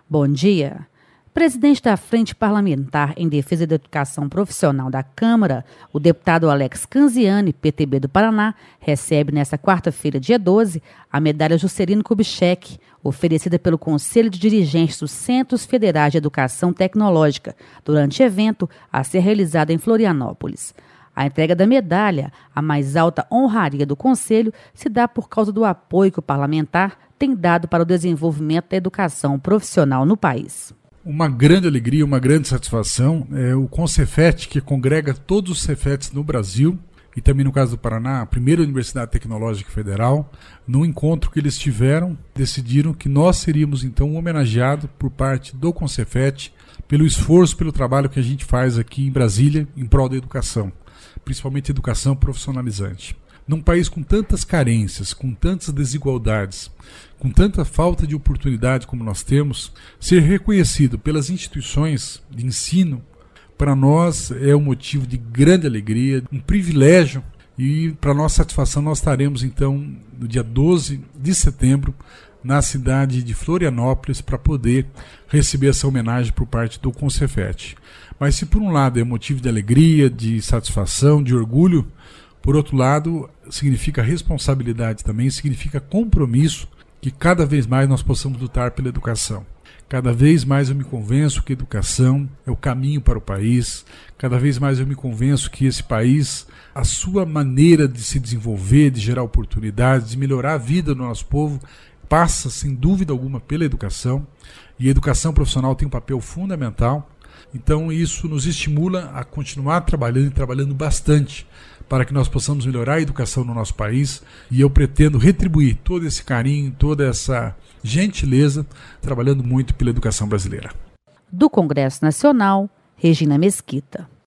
Bom dia. Presidente da Frente Parlamentar em Defesa da Educação Profissional da Câmara, o deputado Alex Canziani, PTB do Paraná, recebe nesta quarta-feira, dia 12, a medalha Juscelino Kubitschek, oferecida pelo Conselho de Dirigentes dos Centros Federais de Educação Tecnológica, durante evento a ser realizado em Florianópolis. A entrega da medalha, a mais alta honraria do Conselho, se dá por causa do apoio que o parlamentar tem dado para o desenvolvimento da educação profissional no país. Uma grande alegria, uma grande satisfação é o CONCEFET, que congrega todos os Cefetes no Brasil, e também no caso do Paraná, a primeira Universidade Tecnológica Federal, no encontro que eles tiveram, decidiram que nós seríamos então homenageados por parte do CONCEFET pelo esforço, pelo trabalho que a gente faz aqui em Brasília em prol da educação, principalmente educação profissionalizante. Num país com tantas carências, com tantas desigualdades, com tanta falta de oportunidade como nós temos, ser reconhecido pelas instituições de ensino, para nós é um motivo de grande alegria, um privilégio, e para nossa satisfação nós estaremos então no dia 12 de setembro na cidade de Florianópolis para poder receber essa homenagem por parte do CONCEFET. Mas se por um lado é motivo de alegria, de satisfação, de orgulho, por outro lado, significa responsabilidade também, significa compromisso que cada vez mais nós possamos lutar pela educação. Cada vez mais eu me convenço que a educação é o caminho para o país, cada vez mais eu me convenço que esse país, a sua maneira de se desenvolver, de gerar oportunidades, de melhorar a vida do nosso povo, passa sem dúvida alguma pela educação, e a educação profissional tem um papel fundamental. Então isso nos estimula a continuar trabalhando e trabalhando bastante para que nós possamos melhorar a educação no nosso país, e eu pretendo retribuir todo esse carinho, toda essa gentileza, trabalhando muito pela educação brasileira. Do Congresso Nacional, Regina Mesquita.